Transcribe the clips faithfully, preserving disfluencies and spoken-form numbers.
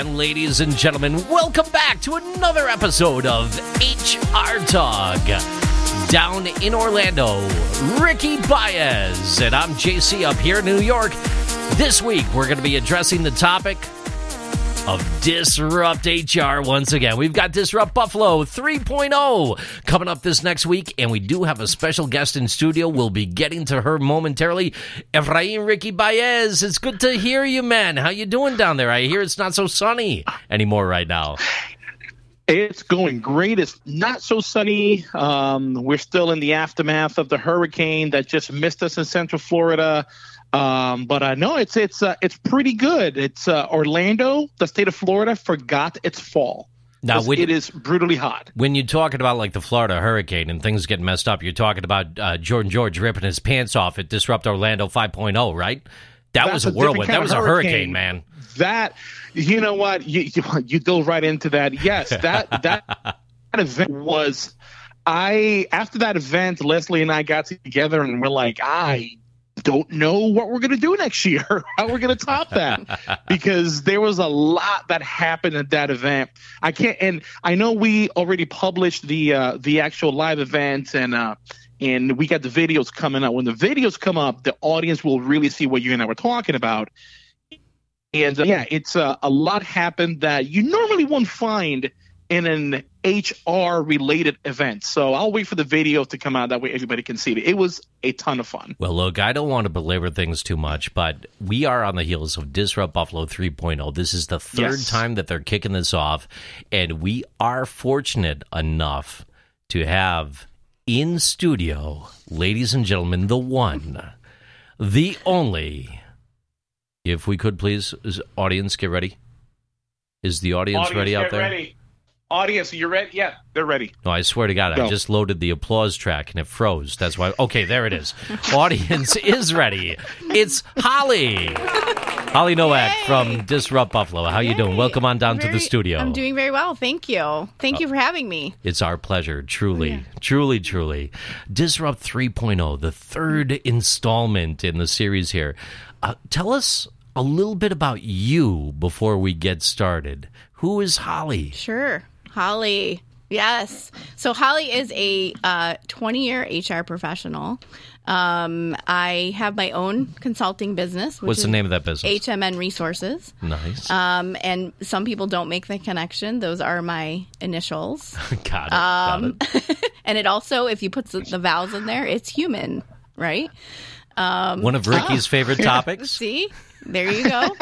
And ladies and gentlemen, welcome back to another episode of H R Talk. Down in Orlando, Ricky Baez, and I'm J C up here in New York. This week, we're going to be addressing the topic of Disrupt H R once again. We've got Disrupt Buffalo three point oh coming up this next week, and we do have a special guest in studio. We'll be getting to her momentarily. Efrain Ricky Baez, it's good to hear you, man. How you doing down there? I hear it's not so sunny anymore right now. It's going great. It's not so sunny. Um, we're still in the aftermath of the hurricane that just missed us in Central Florida. Um, but I know it's it's uh, it's pretty good. It's uh, Orlando, the state of Florida, forgot its fall. Now when, it is brutally hot. When you're talking about like the Florida hurricane and things getting messed up, you're talking about uh, Jordan George ripping his pants off at Disrupt Orlando five point oh, right? That That's was a whirlwind. That was a hurricane, hurricane, man. That, you know what? You you, you dove right into that. Yes, that that, that event was. I after that event, Leslie and I got together and we're like, I. don't know what we're going to do next year, how we're going to top that, because there was a lot that happened at that event. I can't, and I know we already published the uh, the actual live event, and uh, and we got the videos coming up. When the videos come up, the audience will really see what you and I were talking about. And uh, yeah, it's uh, a lot happened that you normally won't find in an H R-related event. So I'll wait for the video to come out. That way everybody can see it. It was a ton of fun. Well, look, I don't want to belabor things too much, but we are on the heels of Disrupt Buffalo three point oh. This is the third yes. time that they're kicking this off, and we are fortunate enough to have in studio, ladies and gentlemen, the one, the only, if we could please, audience, get ready. Is the audience, audience ready out there? Ready. Audience, are you ready? Yeah, they're ready. No, I swear to God, Go. I just loaded the applause track and it froze. That's why. Okay, there it is. Audience is ready. It's Holly. Holly Nowak Yay. From Disrupt Buffalo. How Yay. You doing? Welcome on down very, to the studio. I'm doing very well. Thank you. Thank you for having me. It's our pleasure. Truly, yeah. truly, truly. Disrupt three point oh, the third installment in the series here. Uh, tell us a little bit about you before we get started. Who is Holly? Sure. Holly, yes. So Holly is a uh, twenty-year H R professional. Um, I have my own consulting business. Which What's is the name of that business? H M N Resources. Nice. Um, and some people don't make the connection. Those are my initials. Got it. Um, got it. And it also, if you put the, the vowels in there, it's human, right? Um, One of Ricky's oh. favorite topics. See? There you go.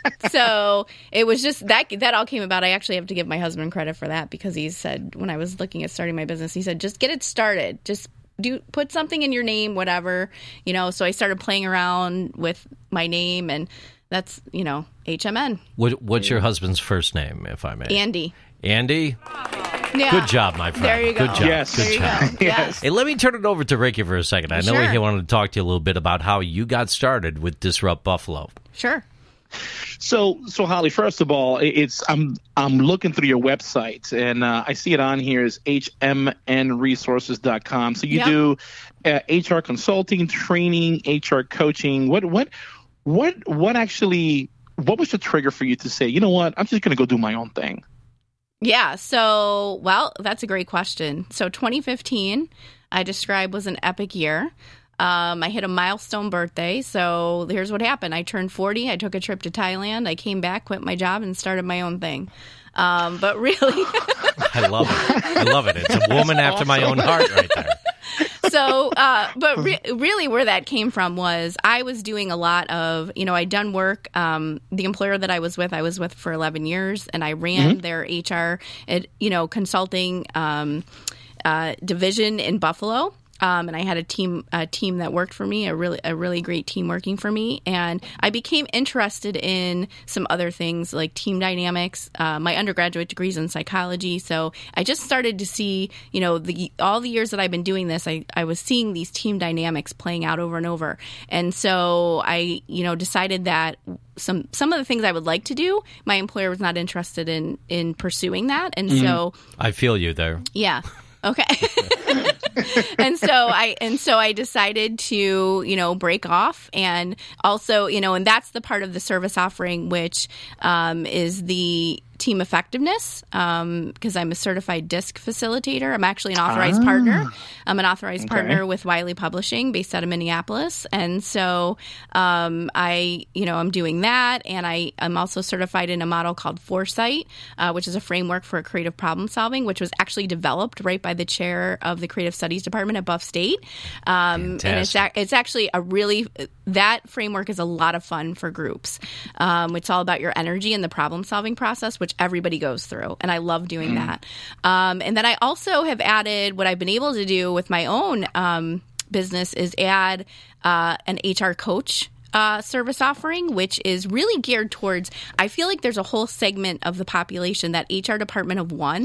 So it was just that that all came about. I actually have to give my husband credit for that, because he said, when I was looking at starting my business, he said, just get it started. Just do put something in your name, whatever, you know. So I started playing around with my name, and that's, you know, H M N. What, what's your husband's first name, if I may? Andy. Andy? Yeah. Good job, my friend. There you go. Good job. Yes. Good there you job. go. Yes. Hey, let me turn it over to Ricky for a second. I know Sure. he wanted to talk to you a little bit about how you got started with Disrupt Buffalo. Sure. So, so Holly, first of all, it's I'm I'm looking through your website, and uh, I see it on here is H M N resources dot com. So you Yep. do uh, H R consulting, training, H R coaching. What what what what actually? What was the trigger for you to say, you know what, I'm just going to go do my own thing? Yeah. So, well, that's a great question. So twenty fifteen, I describe, was an epic year. Um, I hit a milestone birthday. So here's what happened. I turned forty. I took a trip to Thailand. I came back, quit my job, and started my own thing. Um, but really, I love it. I love it. It's a woman after my own heart right there. So, uh, but re- really where that came from was I was doing a lot of, you know, I'd done work. Um, the employer that I was with, I was with for eleven years, and I ran mm-hmm. their H R, it, you know, consulting um, uh, division in Buffalo. Um, and I had a team a team that worked for me, a really a really great team working for me. And I became interested in some other things like team dynamics. Uh, my undergraduate degree's in psychology. So I just started to see, you know, the all the years that I've been doing this, I, I was seeing these team dynamics playing out over and over. And so I, you know, decided that some some of the things I would like to do, my employer was not interested in, in pursuing that. And mm-hmm. so I feel you there. Yeah. Okay. and so I and so I decided to, you know, break off, and also, you know, and that's the part of the service offering which um, is the team effectiveness, because um, I'm a certified DISC facilitator. I'm actually an authorized ah. partner. I'm an authorized okay. partner with Wiley Publishing, based out of Minneapolis, and so um, I, you know, I'm doing that, and I am also certified in a model called Foresight, uh, which is a framework for creative problem solving, which was actually developed right by the chair of the Creative Studies Department at Buff State, um, and it's a- it's actually a really that framework is a lot of fun for groups. Um, it's all about your energy and the problem solving process, which everybody goes through, and I love doing mm. that. Um, and then I also have added what I've been able to do with my own um, business is add uh, an H R coach Uh, service offering, which is really geared towards, I feel like there's a whole segment of the population, that H R department of one,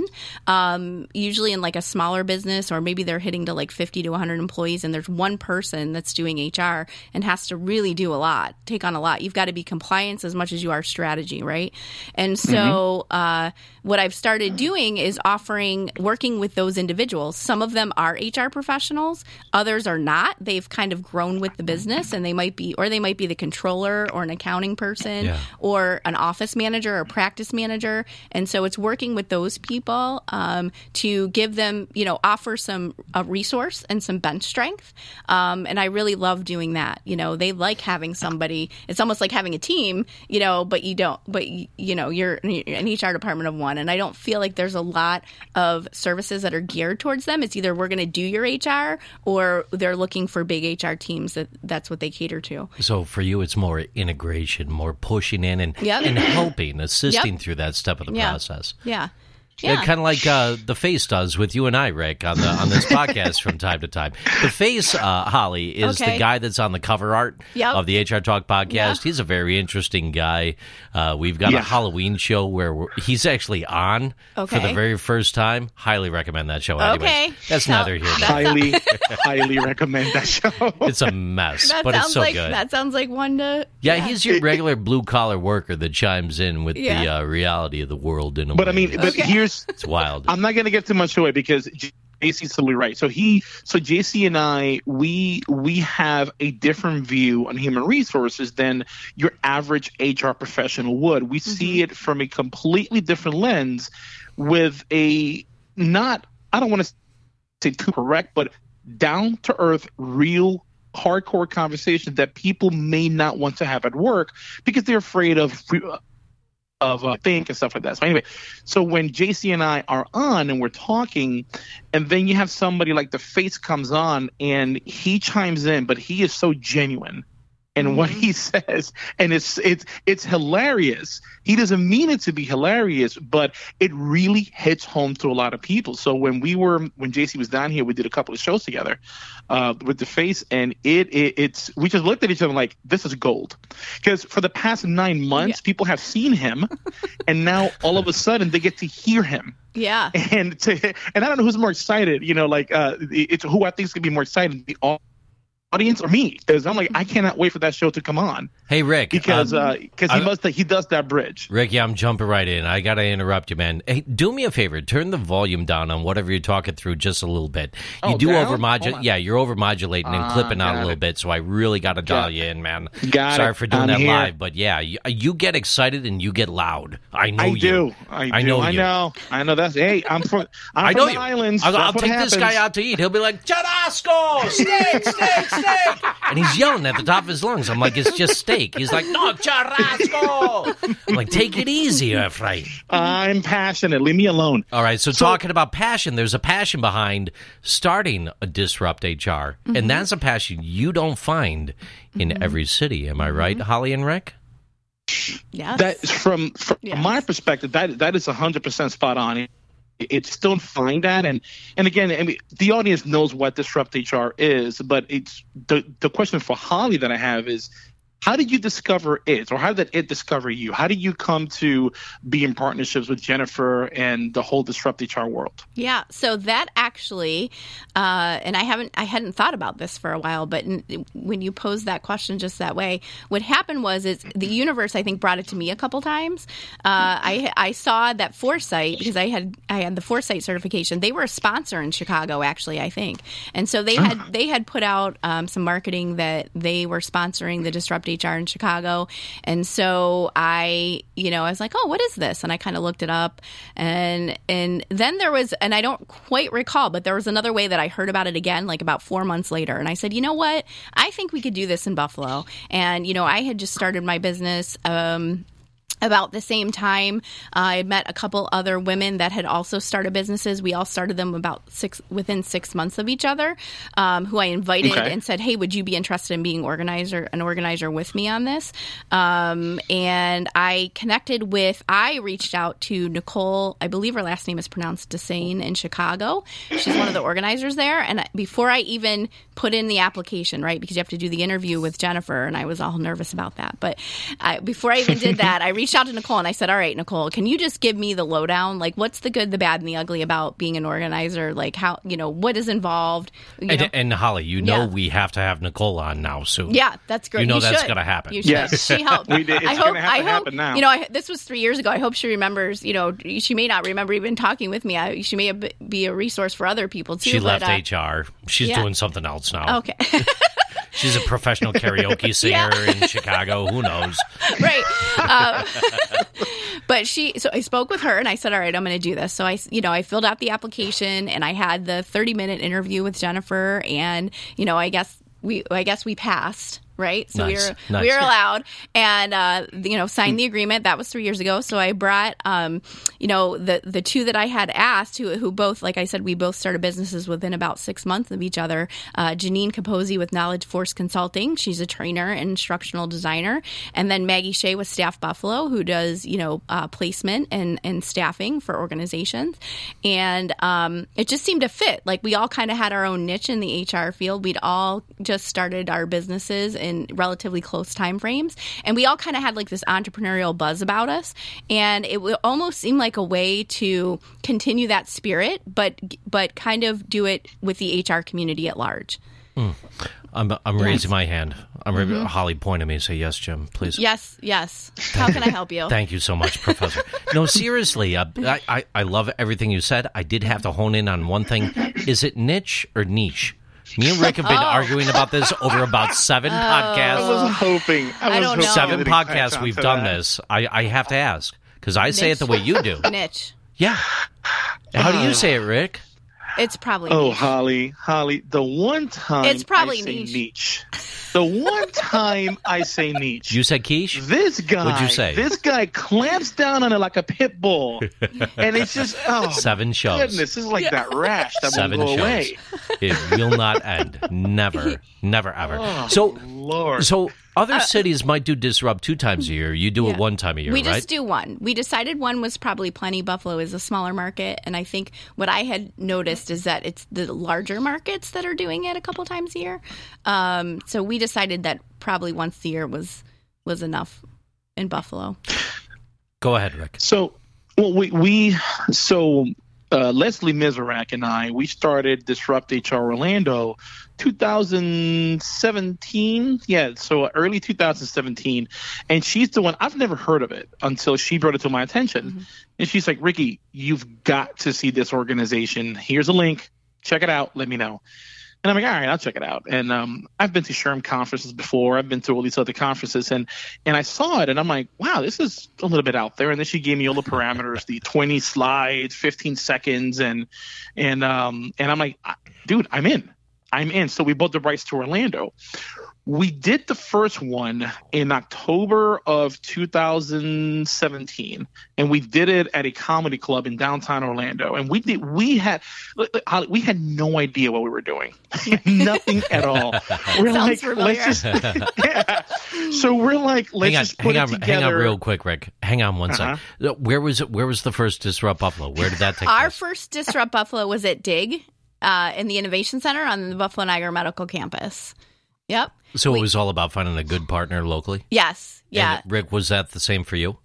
um, usually in like a smaller business, or maybe they're hitting to like fifty to one hundred employees, and there's one person that's doing H R and has to really do a lot, take on a lot. You've got to be compliance as much as you are strategy, right? And so mm-hmm. uh, what I've started doing is offering, working with those individuals. Some of them are H R professionals, others are not. They've kind of grown with the business, and they might be, or they might be the controller or an accounting person yeah. or an office manager or practice manager. And so it's working with those people um, to give them, you know, offer some a resource and some bench strength. Um, and I really love doing that. You know, they like having somebody, it's almost like having a team, you know, but you don't, but you, you know, you're an H R department of one. And I don't feel like there's a lot of services that are geared towards them. It's either we're going to do your H R, or they're looking for big H R teams that that's what they cater to. So for you, it's more integration, more pushing in and, yep. and helping, assisting yep. through that step of the yeah. process. Yeah. Yeah. yeah, kind of like uh, The Face does with you and I, Rick, on the on this podcast from time to time. The Face, uh, Holly, is okay. the guy that's on the cover art yep. of the H R Talk podcast. Yeah. He's a very interesting guy. Uh, we've got yeah. a Halloween show where we're, he's actually on okay. for the very first time. Highly recommend that show. Anyways, okay, that's so, neither here nor there. Highly, highly recommend that show. It's a mess, that but it's so like, good. That sounds like one to... Yeah, yeah. he's your regular blue-collar worker that chimes in with yeah. the uh, reality of the world in a but way. I mean, but okay. here's... It's wild. I'm not going to give too much away because J C's totally right. So he, so J C and I, we we have a different view on human resources than your average H R professional would. We mm-hmm. see it from a completely different lens, with a not, I don't want to say too correct, but down to earth, real, hardcore conversations that people may not want to have at work because they're afraid of. of uh, think and stuff like that. So anyway, so when J C and I are on and we're talking, and then you have somebody like The Face comes on and he chimes in, but he is so genuine in mm-hmm. what he says, and it's it's it's hilarious. He doesn't mean it to be hilarious, but it really hits home to a lot of people. So when we were when J C was down here, we did a couple of shows together uh, with The Face, and it, it it's we just looked at each other like, this is gold, because for the past nine months, yeah. people have seen him, and now all of a sudden they get to hear him. Yeah, and to, and I don't know who's more excited. You know, like uh, it's who I think is gonna be more excited. The audience or me, because I'm like, I cannot wait for that show to come on. Hey Rick, because um, uh, cause he I, must he does that bridge. Rick, yeah, I'm jumping right in. I gotta interrupt you, man. Hey, do me a favor, turn the volume down on whatever you're talking through just a little bit. You oh, do down? overmodulate, yeah, you're overmodulating and uh, clipping out a little it. bit, so I really gotta dial you in, man. Got Sorry it. for doing I'm that here. live, but yeah, you, you get excited and you get loud. I know I you. do. I, I do. know I you. know. I know. That's hey. I'm from. I'm I from know the you. islands. I'll, I'll That's take what this guy out to eat. He'll be like, Churrasco, steak, steak, steak. And he's yelling at the top of his lungs. I'm like, it's just steak. He's like, no, churrasco. I'm like, take it easy, Efrain. I'm passionate. Leave me alone. All right, so, so talking about passion, there's a passion behind starting a Disrupt H R, mm-hmm. and that's a passion you don't find in mm-hmm. every city. Am I right, Holly and Rick? Yes. That from from yes. my perspective, that that is one hundred percent spot on. It's don't find that, and and again, I mean, the audience knows what Disrupt H R is, but it's the the question for Holly that I have is, How did you discover it, or how did it discover you? How did you come to be in partnerships with Jennifer and the whole Disrupt H R world? Yeah, so that actually, uh, and I haven't, I hadn't thought about this for a while, but in, when you posed that question just that way, what happened was, is the universe, I think, brought it to me a couple times. Uh, I I saw that Foresight, because I had I had the Foresight certification. They were a sponsor in Chicago, actually, I think, and so they had they had put out um, some marketing that they were sponsoring the Disrupt H R in Chicago. And so I, you know, I was like, oh, what is this? And I kind of looked it up. And and then there was, and I don't quite recall, but there was another way that I heard about it again, like about four months later. And I said, you know what? I think we could do this in Buffalo. And, you know, I had just started my business um about the same time. uh, I had met a couple other women that had also started businesses. We all started them about six within six months of each other, um, who I invited Okay. and said, hey, would you be interested in being organizer, an organizer with me on this? Um, and I connected with, I reached out to Nicole, I believe her last name is pronounced Desane, in Chicago. She's one of the organizers there. And before I even put in the application, right, because you have to do the interview with Jennifer, and I was all nervous about that. But I, before I even did that, I reached out to Nicole and I said, all right, Nicole, can you just give me the lowdown? Like, what's the good, the bad, and the ugly about being an organizer? Like, how, you know, what is involved? You And, know? and Holly, you know Yeah. we have to have Nicole on now soon. Yeah, that's great. You know You that's should. going to happen. You should. Yes. She helped. We did. It's I hope. gonna have I to hope. happen now. You know, I, this was three years ago. I hope she remembers. You know, she may not remember even talking with me. I, she may have, be a resource for other people too. She but, left uh, H R. She's yeah. doing something else now. Okay. She's a professional karaoke singer Yeah. in Chicago. Who knows? Right. Um, but she, so I spoke with her and I said, all right, I'm going to do this. So I, you know, I filled out the application and I had the thirty minute interview with Jennifer, and, you know, I guess we, I guess we passed. Right. So Nice. we were Nice. we were allowed, and uh, you know, signed the agreement. That was three years ago. So I brought, um, you know, the the two that I had asked, who who both, like I said, we both started businesses within about six months of each other. Uh, Janine Capozzi with Knowledge Force Consulting. She's a trainer and instructional designer, and then Maggie Shea with Staff Buffalo, who does, you know, uh, placement and and staffing for organizations. And um, it just seemed to fit. Like, we all kind of had our own niche in the H R field. We'd all just started our businesses in relatively close time frames, and we all kind of had like this entrepreneurial buzz about us, and it would almost seem like a way to continue that spirit, but but kind of do it with the H R community at large. Mm. I'm I'm raising my hand. I'm mm-hmm. Holly pointed at me and say, yes, Jim, please. Yes, yes. How can I help you? Thank you so much, Professor. No, seriously, uh, I, I, I love everything you said. I did have to hone in on one thing. Is it niche or niche? Me and Rick have been oh. arguing about this over about seven oh. podcasts. I was hoping. I, was I don't know. Seven podcasts we've done that. this. I, I have to ask, because I say niche. it the way you do. Niche. Yeah. How do you say it, Rick? It's probably Oh, niche. Holly, Holly, the one time it's probably I say niche. niche. The one time I say niche. You said quiche? This guy, What'd you say? This guy clamps down on it like a pit bull. And it's just, oh, Seven shows. goodness, this is like yeah. that rash that Seven won't go shows. away. It will not end. Never. Never, ever. Oh, so, Lord. So other uh, cities might do Disrupt two times a year. You do yeah. it one time a year, we right? We just do one. We decided one was probably plenty. Buffalo is a smaller market, and I think what I had noticed is that it's the larger markets that are doing it a couple times a year. Um, so we decided that probably once a year was was enough in Buffalo. Go ahead, Rick. So, well, we we so uh, Leslie Miserak and I, we started Disrupt H R Orlando two thousand seventeen. Yeah, so early two thousand seventeen. And she's the one, I've never heard of it until she brought it to my attention. Mm-hmm. And she's like, Ricky, you've got to see this organization. Here's a link. Check it out. Let me know. And I'm like, all right, I'll check it out. And um, I've been to SHRM conferences before. I've been to all these other conferences. And and I saw it, and I'm like, wow, this is a little bit out there. And then she gave me all the parameters, the twenty slides, fifteen seconds. And, and, um, and I'm like, dude, I'm in. I'm in. So we bought the rights to Orlando. We did the first one in October of two thousand seventeen, and we did it at a comedy club in downtown Orlando. And we did. We had we had no idea what we were doing, nothing at all. We're Sounds like, familiar. let's just, yeah. So we're like, let's hang on, just put hang it on, together. hang on, real quick, Rick. Hang on one uh-huh. second. Where was it? Where was the first Disrupt Buffalo? Where did that take Our place? first Disrupt Buffalo was at D I G uh, in the Innovation Center on the Buffalo Niagara Medical Campus. Yep. So we, it was all about finding a good partner locally? Yes. Yeah. And Rick, was that the same for you?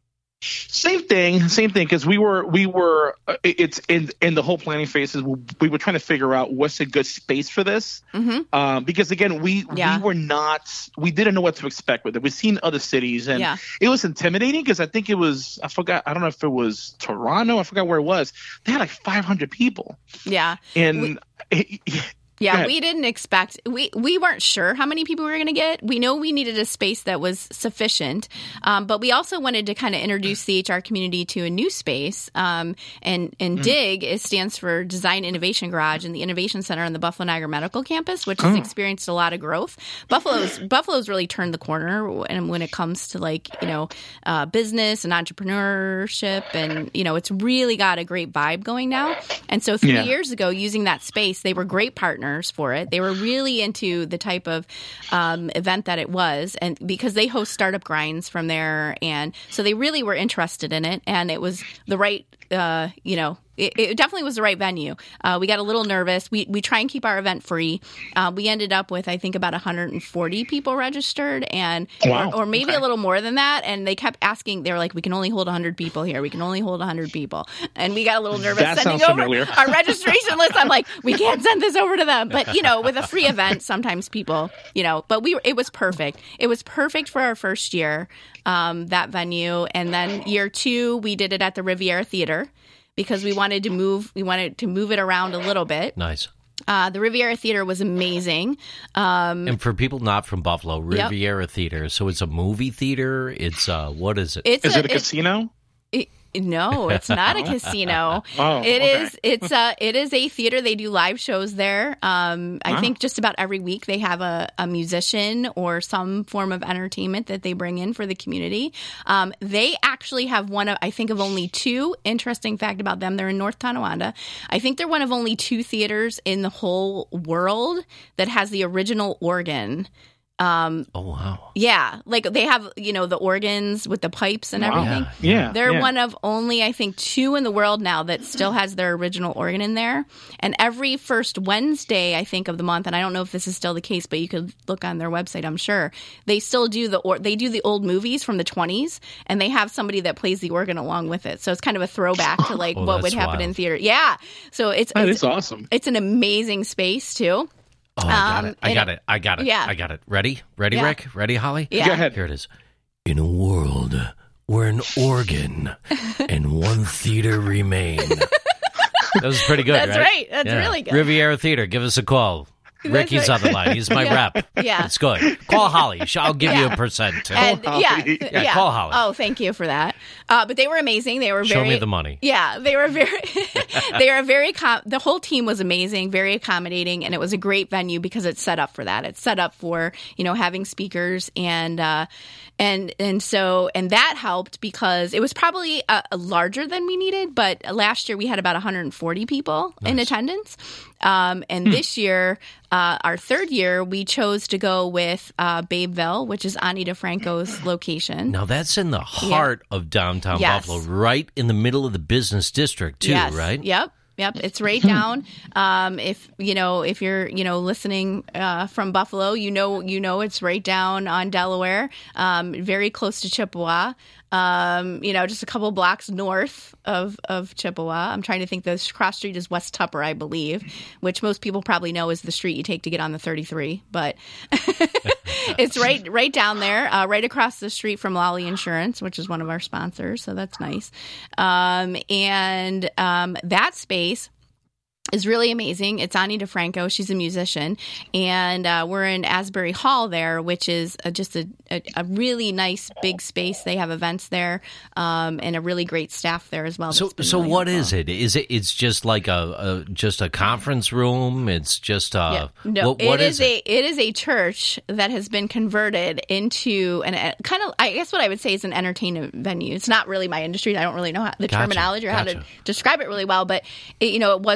Same thing, same thing. Because we were, we were. Uh, it's in in the whole planning phases. We, we were trying to figure out what's a good space for this. Mm-hmm. Um, because again, we Yeah. we were not. We didn't know what to expect with it. We've seen other cities, and Yeah. it was intimidating. Because I think it was. I forgot. I don't know if it was Toronto. I forgot where it was. They had like five hundred people, Yeah. and. We- it, Yeah, we didn't expect we we weren't sure how many people we were going to get. We know we needed a space that was sufficient, um, but we also wanted to kind of introduce the H R community to a new space. Um, and and Mm. DIG it stands for Design Innovation Garage and the Innovation Center on the Buffalo Niagara Medical Campus, which has Oh. experienced a lot of growth. Buffalo's Buffalo's really turned the corner, and when it comes to like you know uh, business and entrepreneurship, and you know it's really got a great vibe going now. And so three Yeah. years ago, using that space, they were great partners for it. They were really into the type of um, event that it was, and because they host startup grinds from there, and so they really were interested in it, and it was the right, uh, you know. It, it definitely was the right venue. Uh, we got a little nervous. We we try and keep our event free. Uh, we ended up with I think about one hundred forty people registered, and Wow. or, or maybe Okay. a little more than that. And they kept asking. They were like, "We can only hold one hundred people here. We can only hold one hundred people." And we got a little nervous That sending sounds over familiar. our registration list. I'm like, we can't send this over to them. But you know, with a free event, sometimes people, you know. But we were. It was perfect. It was perfect for our first year, um, that venue, and then year two, we did it at the Riviera Theater. Because we wanted to move, we wanted to move it around a little bit. Nice. Uh, the Riviera Theater was amazing. Um, And for people not from Buffalo, Yep. Riviera Theater. So it's a movie theater. It's uh, what is it? it's Is a, it a casino? It, no, it's not a casino. Oh, It okay. is. It's a. It is a theater. They do live shows there. Um, I Wow. think just about every week they have a, a musician or some form of entertainment that they bring in for the community. Um, they actually have one of. I think of only two. Interesting fact about them: they're in North Tonawanda. I think they're one of only two theaters in the whole world that has the original organ. Um, Oh, wow. yeah, like they have, you know, the organs with the pipes and Wow. everything. Yeah. Yeah, They're yeah. one of only, I think, two in the world now that still has their original organ in there. And every first Wednesday, I think, of the month, and I don't know if this is still the case, but you could look on their website, I'm sure, they still do the or they do the old movies from the twenties, and they have somebody that plays the organ along with it. So it's kind of a throwback to like Oh, what would that's happen in wild. theater. Yeah. So it's That it's, is awesome. it's an amazing space too. Oh, I got Um, it. I and got it- it. I got it. yeah. I got it. Ready? Ready, Yeah. Rick? Ready, Holly? Yeah. Go ahead. Here it is. In a world where an organ and one theater remain. That was pretty good, That's right? right. That's really good. Riviera Theater, give us a call. Ricky's right. on the line. He's my Yeah. rep. Yeah. It's good. Call Holly. I'll give you Yeah. a percent. Too. And Holly. yeah, Yeah, yeah, call Holly. Oh, thank you for that. Uh, but they were amazing. They were Show very. me the money. Yeah, they were very. they were very. Com- the whole team was amazing, very accommodating, and it was a great venue because it's set up for that. It's set up for you know having speakers and uh, and and so and that helped because it was probably a, a larger than we needed. But last year we had about one hundred forty people in Nice. attendance, um, and this year. Uh, our third year, we chose to go with uh, Babeville, which is Ani DeFranco's location. Now, that's in the heart of downtown Yes. Buffalo, right in the middle of the business district, too, Yes. right? Yep. Yep, it's right down. Um, if you know, if you're you know listening uh, from Buffalo, you know you know it's right down on Delaware, um, very close to Chippewa. Um, you know, just a couple blocks north of of Chippewa. I'm trying to think. The cross street is West Tupper, I believe, which most people probably know is the street you take to get on the thirty-three. But it's right right down there, uh, right across the street from Lolly Insurance, which is one of our sponsors. So that's nice. Um, and um, that space is really amazing. It's Ani DeFranco. She's a musician. And uh, we're in Asbury Hall there, which is a, just a, a, a really nice big space. They have events there um, and a really great staff there as well. So, that's been so really what helpful. is it? Is it? It's just like a, a just a conference room. It's just a Yeah. No, what, what it is, is it? a it is a church that has been converted into an a, kind of I guess what I would say is an entertainment venue. It's not really my industry. I don't really know how, the Gotcha, terminology or how to gotcha. describe it really well. But it, you know, it was a church.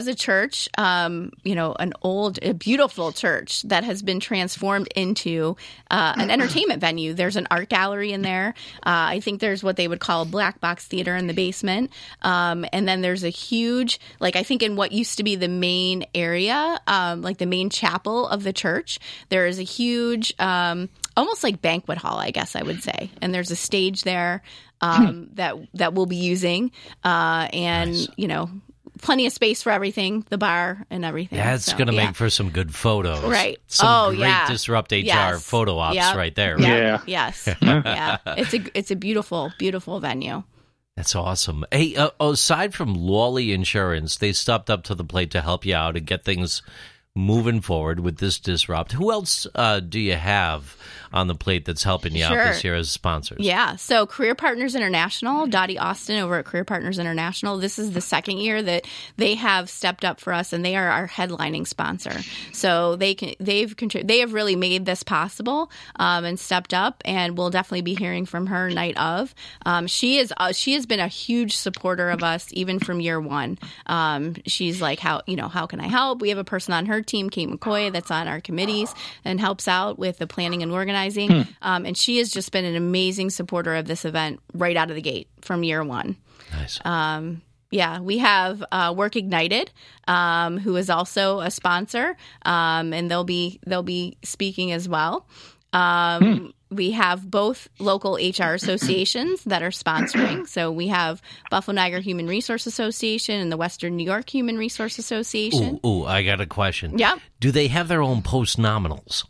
church, um, you know, an old, a beautiful church that has been transformed into uh, an entertainment venue. There's an art gallery in there. Uh, I think there's what they would call a black box theater in the basement. Um, and then there's a huge, like I think in what used to be the main area, um, like the main chapel of the church, there is a huge, um, almost like banquet hall, I guess I would say. And there's a stage there um, that that we'll be using. Uh, and, nice. you know, plenty of space for everything, the bar and everything. That's so, going to yeah. make for some good photos. Right. Some oh, great yeah. Disrupt H R yes. photo ops yep. right there. Yep. Yeah. Yes. yeah. It's a, it's a beautiful, beautiful venue. That's awesome. Hey, uh, aside from Lawley Insurance, they stepped up to the plate to help you out and get things moving forward with this Disrupt. Who else uh, do you have on the plate that's helping you sure. out this year as sponsors? Yeah. So Career Partners International, Dottie Austin over at Career Partners International, this is the second year that they have stepped up for us, and they are our headlining sponsor. So they can, they've contri- they have really made this possible um, and stepped up, and we'll definitely be hearing from her night of. Um, she is uh, she has been a huge supporter of us even from year one. Um, she's like, how you know how can I help? We have a person on her team, Kate McCoy, that's on our committees and helps out with the planning and organizing. Hmm. Um, and she has just been an amazing supporter of this event right out of the gate from year one. Nice. Um, yeah, we have uh, Work Ignited, um, who is also a sponsor, um, and they'll be they'll be speaking as well. Um, hmm. We have both local H R associations that are sponsoring. So we have Buffalo Niagara Human Resource Association and the Western New York Human Resource Association. Ooh, ooh, I got a question. Yeah. Do they have their own post nominals?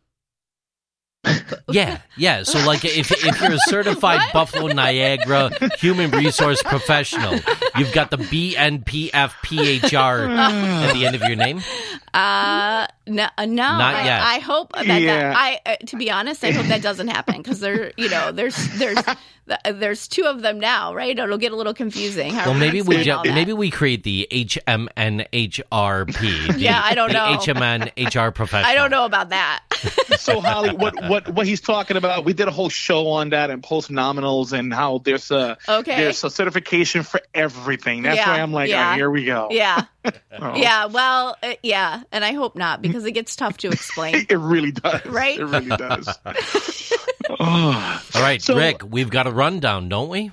Yeah, yeah. So, like, if if you're a certified Buffalo Niagara human resource professional, you've got the B N P F P H R at the end of your name. Uh, no, no. Not I, yet. I hope that, Yeah. that I, uh, to be honest, I hope that doesn't happen because there, you know, there's there's there's two of them now, right? It'll get a little confusing. How Well, we maybe we explain ju- all that. maybe we create the H M N H R P. The, Yeah, I don't the know. H M N H R professional. I don't know about that. So, Holly, what, what what he's talking about, we did a whole show on that and post nominals and how there's a Okay. there's a certification for everything. That's Yeah, why I'm like, yeah. oh, here we go. Yeah, Oh. yeah. Well, uh, yeah, and I hope not because it gets tough to explain. It really does. Right? It really does. Oh. All right, So- Rick, we've got a rundown, don't we?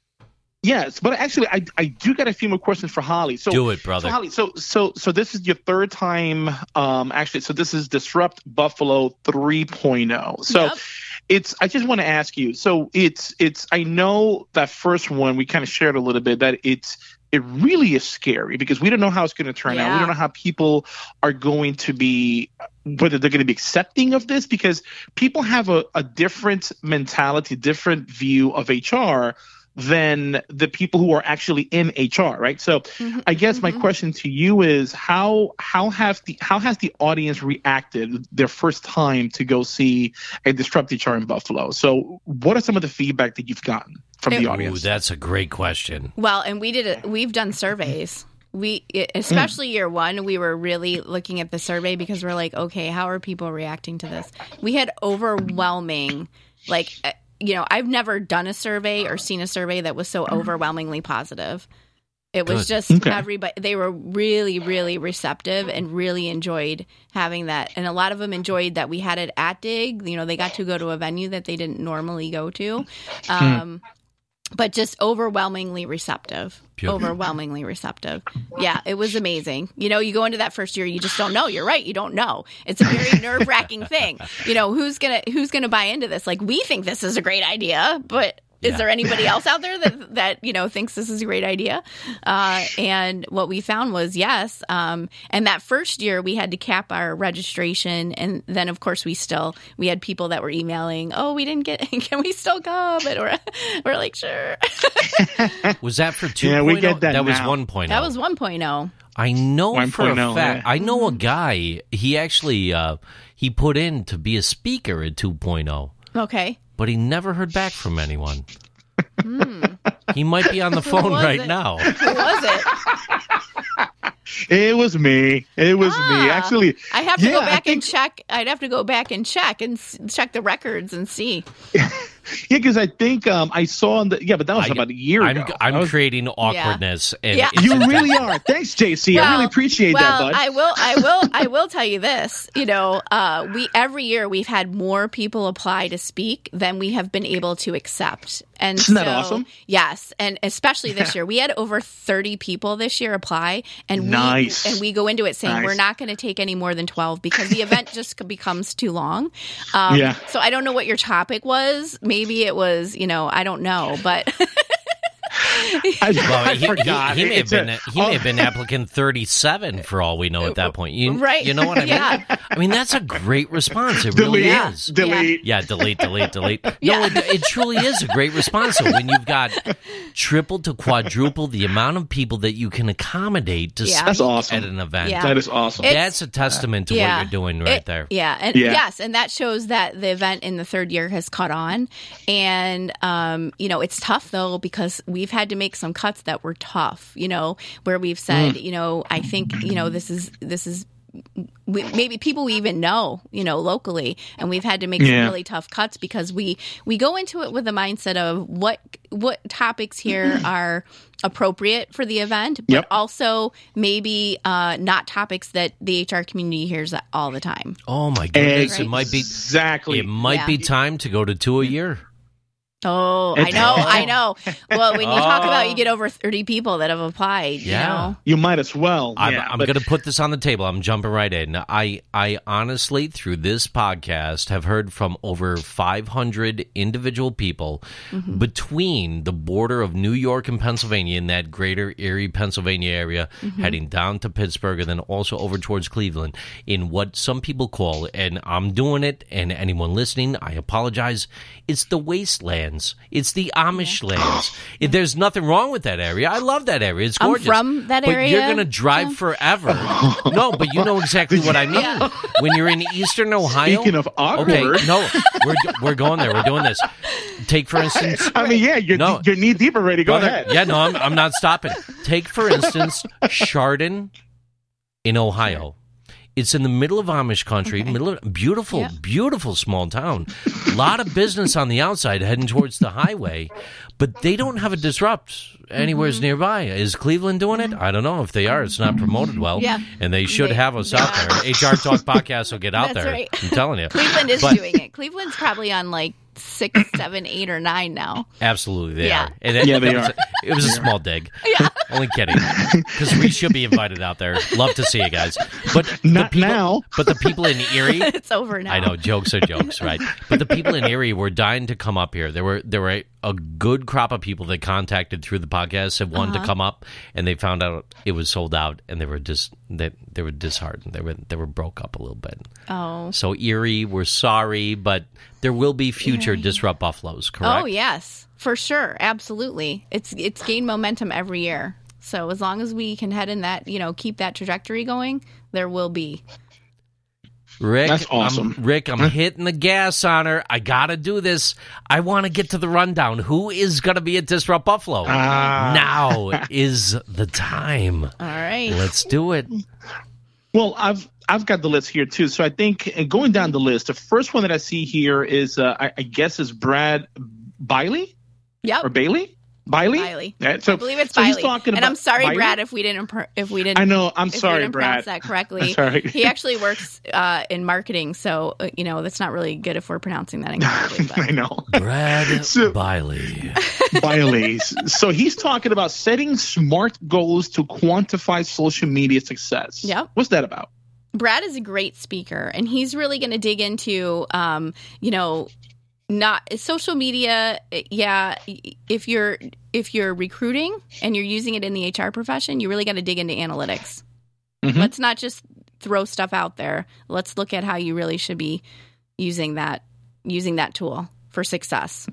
Yes, but actually, I I do got a few more questions for Holly. So Do it, brother. So Holly, so so so this is your third time. Um, actually, so this is Disrupt Buffalo three point oh. So. Yep. It's. I just want to ask you. So it's. It's. I know that first one we kind of shared a little bit that it's. It really is scary because we don't know how it's going to turn out. We Yeah. don't know how people are going to be, whether they're going to be accepting of this, because people have a, a different mentality, different view of H R than the people who are actually in H R, right? So Mm-hmm. I guess my Mhm. question to you is how how have the how has the audience reacted their first time to go see a Disrupt H R in Buffalo? So what are some of the feedback that you've gotten from the It- Ooh, audience? that's a great question. Well, and we did it. We've done surveys. We, especially year one, we were really looking at the survey because we're like, okay, how are people reacting to this? We had overwhelming, like, uh, you know, I've never done a survey or seen a survey that was so overwhelmingly positive. It was Good. just Okay. everybody, they were really, really receptive and really enjoyed having that. And a lot of them enjoyed that we had it at Dig. You know, they got to go to a venue that they didn't normally go to. Um, but just overwhelmingly receptive. Beautiful. Overwhelmingly receptive. Yeah, it was amazing. You know, you go into that first year, you just don't know. You're right, you don't know. It's a very nerve wracking thing. You know, who's gonna who's gonna buy into this? Like, we think this is a great idea, but is Yeah. there anybody else out there that that you know thinks this is a great idea? Uh, and what we found was yes. Um, and that first year we had to cap our registration, and then of course we still we had people that were emailing, "Oh, we didn't get. Can we still come?" And we're we're like, "Sure." Was that for two point Yeah, oh? we get that was now. one point oh. That was one point oh. I know for a one point oh, fact. yeah. I know a guy. He actually uh, he put in to be a speaker at two point oh, Okay. but he never heard back from anyone. He might be on the phone was right it? now. Who was it? It was me. It was me. Ah, Actually, I have to Yeah, go I back and think- check. I'd have to go back and check and s- check the records and see. Yeah, because I think um, I saw in the yeah, but that was I- about a year I'm, ago. I'm That was- creating awkwardness. And Yeah. it's you intense. really are. Thanks, J C. I Well, really appreciate well, that, bud. I will, I will, I will tell you this. You know, uh, we every year we've had more people apply to speak than we have been able to accept. And Isn't that so, awesome? Yes, and especially this year, we had over thirty people this year apply, and Nice. we and we go into it saying Nice. we're not going to take any more than twelve because the event just becomes too long. Um, Yeah. So I don't know what your topic was. Maybe it was, you know, I don't know, but. I, Well, I he, he, forgot. he may have It's a- been he may have been applicant thirty-seven for all we know at that point. You, Right. you know what I mean? Yeah. I mean that's a great response. It really delete, is. delete. Yeah, delete, delete, delete. No, Yeah. it, it truly is a great response. So when you've got triple to quadruple the amount of people that you can accommodate to Yeah. speak That's awesome. at an event, Yeah. That is awesome. It's- that's a testament to what you're doing right It- there. Yeah, and Yeah. yes, and that shows that the event in the third year has caught on. And um, you know, it's tough though because we've had to make some cuts that were tough. You know, where we've said, Mm. you know, I think you know this is this is. We, maybe people we even know, you know, locally, and we've had to make Yeah. some really tough cuts because we we go into it with the mindset of what what topics here are appropriate for the event, but Yep. also maybe uh, not topics that the H R community hears all the time. Oh my goodness, Right. it might be exactly. it might Yeah. be time to go to two a year. Oh, I It's- know, I know. Well, when you talk about Oh. you get over thirty people that have applied, you Yeah. know. You might as well. I'm, yeah, I'm but- going to put this on the table. I'm jumping right in. I, I honestly, through this podcast, have heard from over five hundred individual people Mm-hmm. between the border of New York and Pennsylvania in that greater Erie, Pennsylvania area, Mm-hmm. heading down to Pittsburgh and then also over towards Cleveland in what some people call, and I'm doing it, and anyone listening, I apologize, it's the wastelands. It's the Amish lands. It- There's nothing wrong with that area. I love that area. It's I'm gorgeous. from that But area, you're going to drive Jim. forever. No, but you know exactly what I mean. When you're in Eastern Ohio. Speaking of awkward. Okay, no, we're we're going there. We're doing this. Take for instance. I mean, yeah, you're, No. you're knee deep already. Go Brother, ahead. Yeah, no, I'm I'm not stopping. Take for instance Chardon in Ohio. It's in the middle of Amish country, Okay. middle of beautiful, Yeah. beautiful small town. A lot of business on the outside heading towards the highway, but they don't have a disrupt anywhere Mm-hmm. nearby. Is Cleveland doing it? I don't know if they are. It's not promoted well. Yeah. And they should They- have us out yeah. there. H R Talk Podcast will get out That's there. right. I'm telling you. Cleveland is But- doing it. Cleveland's probably on like six, seven, eight, or nine now. Absolutely, they Yeah. are. And it, Yeah, they it was, are. a- it was a small dig. Yeah. Only kidding. Because we should be invited out there. Love to see you guys. But the Not people, now. But the people in Erie, It's over now. I know jokes are jokes, right? But the people in Erie were dying to come up here. There were there were a, a good crop of people that contacted through the podcast that wanted Uh-huh. to come up, and they found out it was sold out, and they were just they, they were disheartened. They were they were broke up a little bit. Oh. So Erie, we're sorry, but there will be future Erie. Disrupt Buffaloes. Correct? Oh yes, for sure, absolutely. It's it's gained momentum every year. So as long as we can head in that, you know, keep that trajectory going, there will be. Rick, That's awesome. I'm, Rick, I'm hitting the gas on her. I got to do this. I want to get to the rundown. Who is going to be at Disrupt Buffalo? Ah. Now is the time. All right. Let's do it. Well, I've I've got the list here too. So I think uh, going down the list, the first one that I see here is uh, I, I guess is Brad Biley Yep. or Bailey. Biley. Biley. Yeah, so, I believe it's so he's Biley. talking And about I'm sorry, Biley? Brad, if we didn't pr- if we didn't. I know. I'm if we sorry, didn't Brad. pronounce that correctly. Sorry. He actually works uh, in marketing, so uh, you know that's not really good if we're pronouncing that incorrectly. But. I know. Brad So- Biley. Biley's. So he's talking about setting smart goals to quantify social media success. Yep. What's that about? Brad is a great speaker, and he's really going to dig into, um, you know, not social media. Yeah, if you're if you're recruiting and you're using it in the H R profession, you really got to dig into analytics. Mhm. Let's not just throw stuff out there. Let's look at how you really should be using that using that tool for success.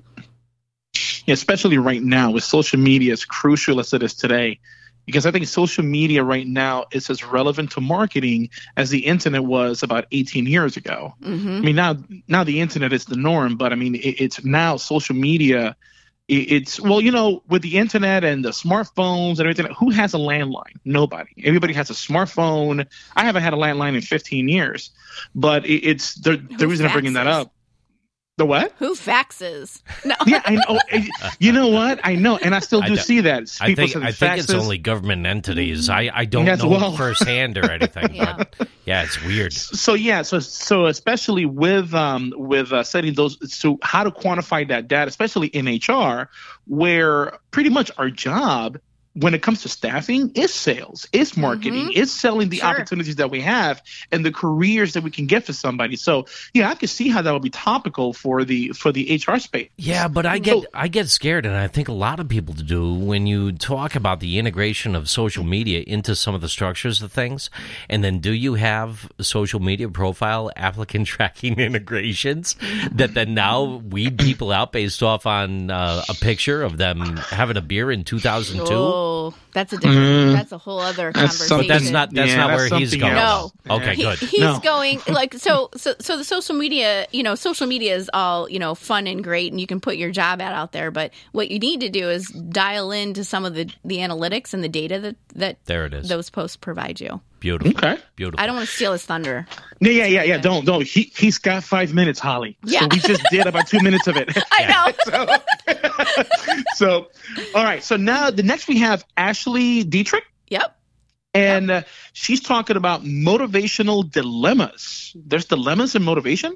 Yeah, especially right now with social media as crucial as it is today. Because I think social media right now is as relevant to marketing as the internet was about eighteen years ago. hmm I mean, now now the internet is the norm, but I mean, it, it's now social media It's, well, you know, with the internet and the smartphones and everything, who has a landline? Nobody. Everybody has a smartphone. I haven't had a landline in fifteen years, but it's the, the reason I'm bringing that up. The what? Who faxes? No. Yeah, I know. You know what? I know, and I still do I see that. I think, I think it's only government entities. I, I don't yes, know well. firsthand or anything. yeah. But yeah, it's weird. So yeah, so so especially with um with uh, setting those, so how to quantify that data, especially in H R, where pretty much our job when it comes to staffing is sales, is marketing, mm-hmm. is selling the sure. opportunities that we have and the careers that we can get for somebody. So yeah, I could see how that would be topical for the for the H R space. Yeah, but I get so, I get scared, and I think a lot of people do, when you talk about the integration of social media into some of the structures of things. And then do you have social media profile applicant tracking integrations that then now weed people out based off on uh, a picture of them having a beer in two thousand two? Oh. That's a different. Mm, that's a whole other conversation. But that's not. That's yeah, not that's where he's going. No. Okay, he, good. He's no. going like so. So so the social media. You know, social media is all you know, fun and great, and you can put your job ad out there. But what you need to do is dial into some of the, the analytics and the data that that there it is. Those posts provide you. Beautiful. Okay. Beautiful. I don't want to steal his thunder. Yeah, yeah, yeah, yeah. Don't, don't. He he's got five minutes, Holly. Yeah. So we just did about two minutes of it. I know. so, so, all right. So now the next we have Ashley Dietrich. Yep. And uh, she's talking about motivational dilemmas. There's dilemmas in motivation?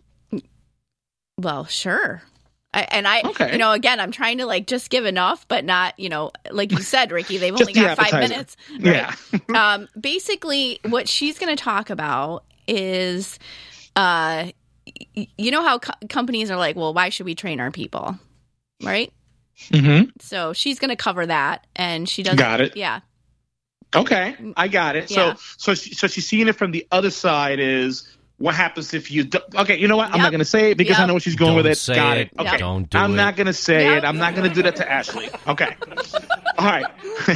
Well, sure. I, and I, okay. you know, again, I'm trying to like just give enough, but not, you know, like you said, Ricky, they've only got five minutes. Right? Yeah. um, basically, what she's going to talk about is, uh, y- you know how co- companies are like, well, why should we train our people? Right? Mm-hmm. So she's going to cover that, and she does. Got it. Yeah. Okay, I got it. Yeah. So, so, she, so she's seeing it from the other side is. What happens if you do- okay, you know what? I'm yep. not going to say it because yep. I know where she's going Don't with it. Say Got it. it. Okay. Yep. Don't do I'm it. not going to say yep. it. I'm not going to do that to Ashley. Okay. All right.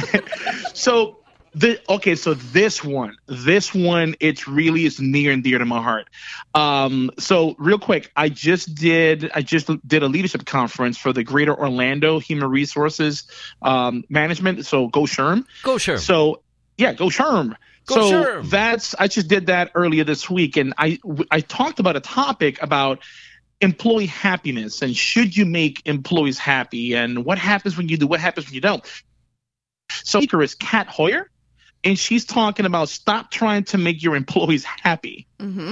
so the okay, so this one, this one, it's really is near and dear to my heart. Um, so real quick, I just did I just did a leadership conference for the Greater Orlando Human Resources um, Management. So go Sherm. Go Sherm. So yeah, go Sherm. Go so Sherm. that's I just did that earlier this week, and I I talked about a topic about employee happiness and should you make employees happy and what happens when you do, what happens when you don't. So speaker is Kat Hoyer, and she's talking about stop trying to make your employees happy. Mm-hmm.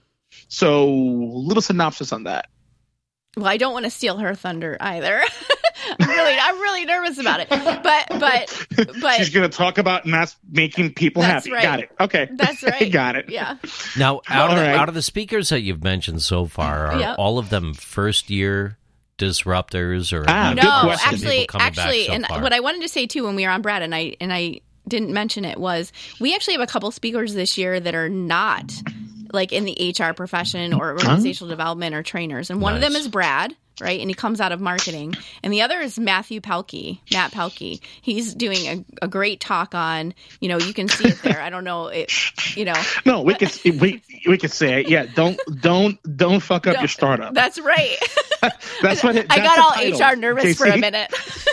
So little synopsis on that. Well, I don't want to steal her thunder either. I'm really, I'm really nervous about it. But, but, but she's going to talk about not making people that's happy. Right. Got it. Okay, that's right. Got it. Yeah. Now, out of, the, right. out of the speakers that you've mentioned so far, are yep. all of them first year disruptors or ah, no? good question. Actually, actually, so and far? what I wanted to say too when we were on Brad and I and I didn't mention it was we actually have a couple speakers this year that are not like in the H R profession or organizational huh? development or trainers, and one nice. of them is Brad. Right, and he comes out of marketing, and the other is Matthew Pelkey, Matt Pelkey. He's doing a, a great talk on, you know, you can see it there. I don't know, it, you know. No, we could we we could say it. Yeah, don't don't don't fuck up don't, your startup. That's right. that's what it, I that's got all title, H R nervous J C. for a minute.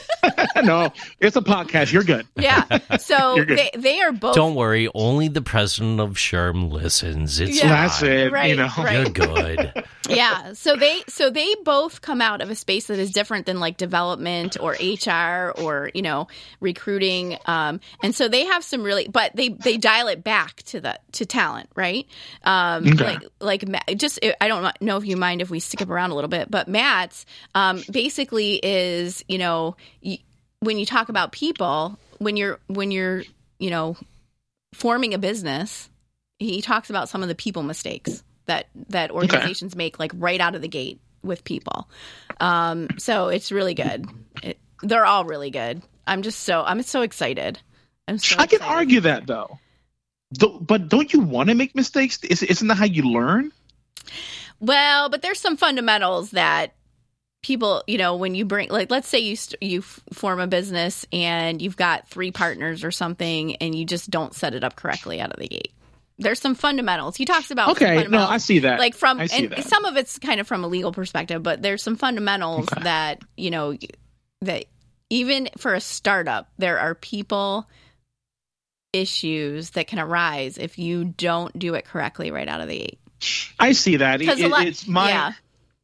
No, it's a podcast. You're good. Yeah. So they they are both. Don't worry, only the president of Sherm listens. It's Yeah. That's fine. it. Right, you know, right. You're good. Yeah. So they so they both come out of a space that is different than like development or H R or, you know, recruiting. Um, and so they have some really, but they, they dial it back to the, to talent, right? Um, Okay. like, like just, I don't know if you mind if we skip around a little bit, but Matt's, um, basically is, you know, y- when you talk about people, when you're, when you're, you know, forming a business, he talks about some of the people mistakes that, that organizations okay. make like right out of the gate with people. Um, so it's really good. It, they're all really good. I'm just so, I'm so excited. I'm so I excited. can argue that though. Do, but don't you want to make mistakes? Is, isn't that how you learn? Well, but there's some fundamentals that people, you know, when you bring, like, let's say you st- you f- form a business and you've got three partners or something and you just don't set it up correctly out of the gate. There's some fundamentals. He talks about okay. No, I see that. Like from, I see and that. some of it's kind of from a legal perspective, but there's some fundamentals okay. that, you know, that even for a startup, there are people issues that can arise if you don't do it correctly right out of the gate. I see that. It, a lot, it's my, yeah.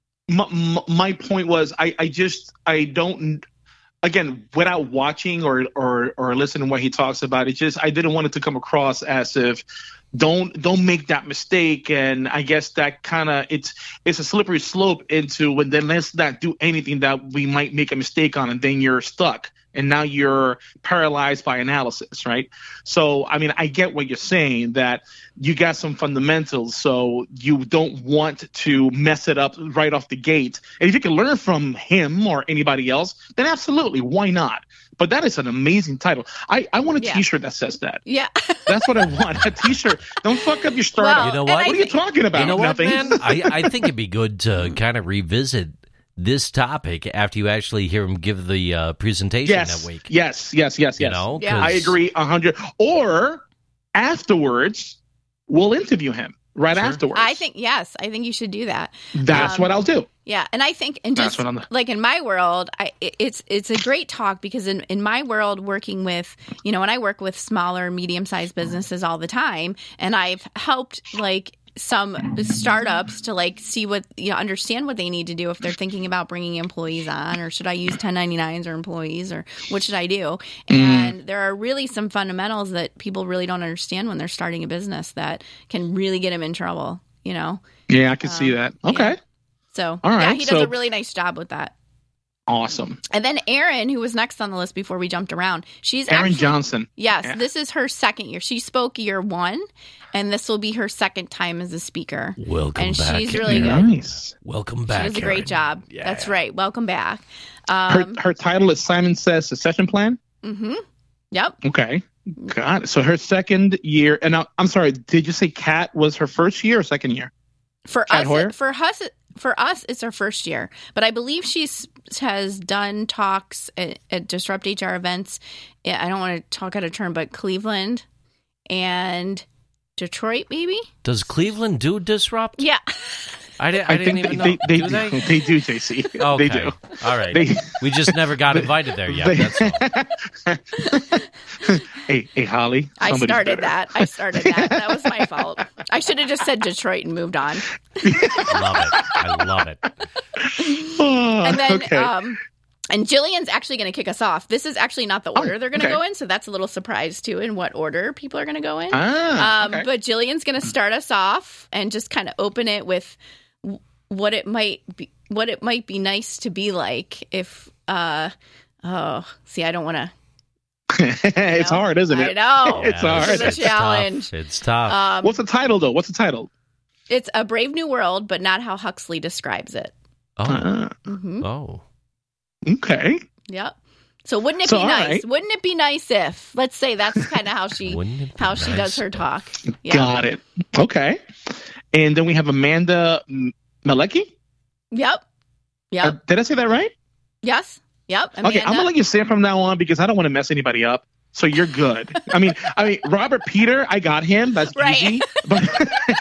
my my point was I, I just I don't again without watching or or or listening to what he talks about. It just I didn't want it to come across as if don't don't make that mistake. And I guess that kind of it's it's a slippery slope into when then let's not do anything that we might make a mistake on, and then you're stuck. And now you're paralyzed by analysis, right? So, I mean, I get what you're saying, that you got some fundamentals, so you don't want to mess it up right off the gate. And if you can learn from him or anybody else, then absolutely, why not? But that is an amazing title. I, I want a Yeah. T-shirt that says that. Yeah. That's what I want, a T-shirt. Don't fuck up your startup. Well, You know and what? I What are you think- talking about? You know what, Nothing. man? I, I think it'd be good to kind of revisit this topic after you actually hear him give the uh, presentation Yes, that week. yes, yes, yes, You yes. know, Yeah. 'cause- I agree a hundred. Or afterwards, we'll interview him right Sure. afterwards. I think, yes, I think you should do that. That's um, what I'll do. Yeah, and I think, and That's just what I'm- like in my world, I it- it's it's a great talk because in in my world, working with you know, and I work with smaller, medium sized businesses all the time, and I've helped like some startups to like see what you know, understand what they need to do if they're thinking about bringing employees on, or should I use ten ninety-nines or employees, or what should I do? And there are really some fundamentals that people really don't understand when they're starting a business that can really get them in trouble. You know, Yeah, I can see that. Okay. so All right, yeah, he does so- a really nice job with that. Awesome. And then Erin, who was next on the list before we jumped around, she's Erin actually, Johnson. Yes, Yeah. this is her second year. She spoke year one, and this will be her second time as a speaker. Welcome and back. she's really good. Nice. Welcome She back. does a great Erin. job. Yeah. That's right. Welcome back. Her Um, her title is Simon Says Succession Plan. mm-hmm. Yep. Okay. Got it. So her second year, and now, I'm sorry, did you say Kat was her first year or second year? For Chad us, Hoyer? for us, for us, it's her first year. But I believe she's has done talks at, at Disrupt H R events. I don't want to talk out of turn, but Cleveland and Detroit, maybe. Does Cleveland do Disrupt? Yeah. I, di- I, I didn't think even they, know. they, do they they? do. They do, J C. Okay. They do. All right. They- we just never got invited there yet. They- That's all. hey, hey, Holly. I somebody's started better. that. I started that. That was my fault. I should have just said Detroit and moved on. Love it. I love it. Oh, And then, okay. um, and Jillian's actually going to kick us off. This is actually not the order they're going to okay. go in, so that's a little surprise too in what order people are going to go in. ah, um, okay. But Jillian's going to start us off and just kind of open it with w- what it might be. What it might be nice to be like if. Uh, oh, see, I don't want to. it's hard, isn't it? I know. It's Yeah, hard. It's a It's challenge. tough. It's tough. Um, What's the title, though? What's the title? it's A Brave New World, but not how Huxley describes it. oh. Uh, hmm Oh. okay. Yep. So wouldn't it So, be all nice? right. Wouldn't it be nice if, let's say that's kind of how she Wouldn't it be how she nice does her if- talk. Yeah. Got it. Okay. And then we have Amanda M- Malecki. Yep. Yep. Uh, did I say that right? yes. Yep. Amanda. Okay, I'm gonna let you say it from now on because I don't want to mess anybody up. So you're good. I mean, I mean, Robert Peter, I got him. That's Right. easy. But,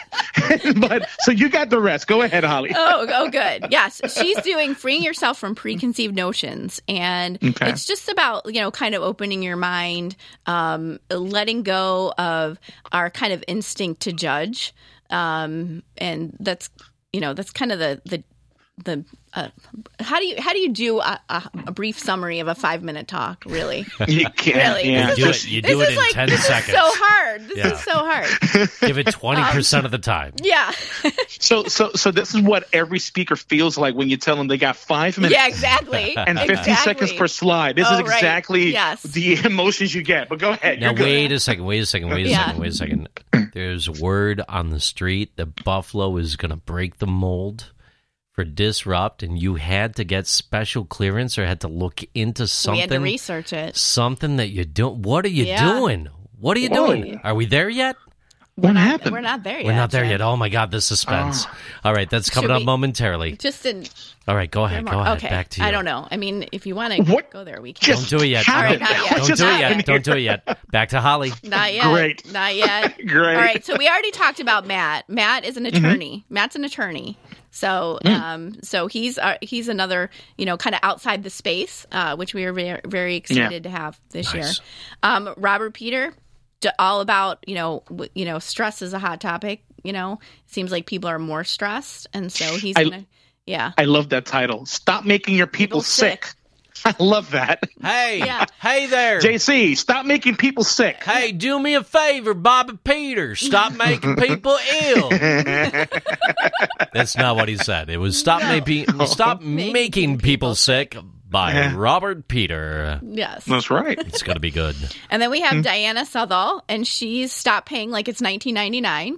but so you got the rest. Go ahead, Holly. Oh, oh, good. Yes, she's doing freeing yourself from preconceived notions, and Okay. it's just about you know kind of opening your mind, um, letting go of our kind of instinct to judge, um, and that's you know that's kind of the the the uh, how do you how do you do a, a, a brief summary of a five minute talk? Really, You can't. Really? Yeah. This You do is it. You this do it is in like ten this seconds. is so hard. This Yeah. is so hard. Give it twenty percent of the time. Yeah, So, so, so this is what every speaker feels like when you tell them they got five minutes yeah, exactly. and fifty exactly. seconds per slide. This Oh, is right. exactly Yes. the emotions you get. But go ahead. Now You're good. wait a second. Wait a second. Wait a Yeah. second. Wait a second. There's word on the street that Buffalo is going to break the mold for Disrupt, and you had to get special clearance or had to look into something. We had to research it. Something that you don't. What are you Yeah. doing? What are you Whoa. doing? Are we there yet? What not, happened? We're not there yet. We're not there Jen. yet. Oh my God, the suspense. Oh. All right, that's coming Should up we- momentarily. Just in. All right, go ahead. Go ahead. Okay. Back to you. I don't know. I mean, if you want to What? go there, we can. Just- Don't do it yet. All right, Don't- not yet. Don't Just do it happened yet. Don't do it yet. Back to Holly. Not yet. Great. Not yet. Great. All right. So we already talked about Matt. Matt is an attorney. Mm-hmm. Matt's an attorney. So, mm. um, so he's uh, he's another, you know, kind of outside the space, uh, which we are very, very excited yeah. to have this nice. year. Um, Robert Peter, all about, you know, w- you know, stress is a hot topic. You know, it seems like people are more stressed, and so he's I, gonna, yeah. I love that title. Stop making your people, people sick. sick. I love that. Hey, yeah. hey there. J C, stop making people sick. Hey, do me a favor, Bobby Peter. Stop making people ill. That's not what he said. It was stop, no. ma- stop making, making people, people sick by yeah. Robert Peter. Yes. That's right. It's going to be good. And then we have Diana Southall, and she's stopped paying like it's nineteen ninety-nine.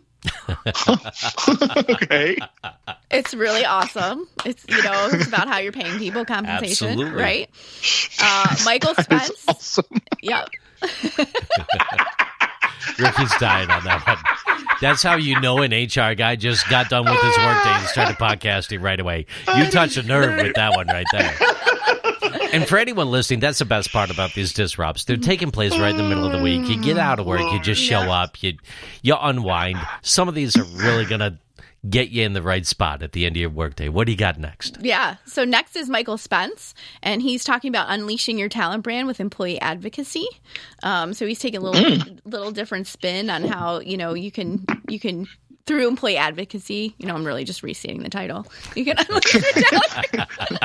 Okay. It's really awesome. It's, you know, it's about how you're paying people compensation, Absolutely. right? Uh, Michael Spence. Awesome. Yep. Ricky's dying on that one. That's how you know an H R guy just got done with his workday and started podcasting right away. You touch a nerve with that one right there. And for anyone listening, that's the best part about these disrupts. They're taking place right in the middle of the week. You get out of work, you just show up, you you unwind. Some of these are really going to get you in the right spot at the end of your workday. What do you got next? Yeah. So next is Michael Spence, and he's talking about unleashing your talent brand with employee advocacy. Um, so he's taking a little mm. little different spin on how, you know, you can you can through employee advocacy. You know, I'm really just restating the title. You can unleash your talent.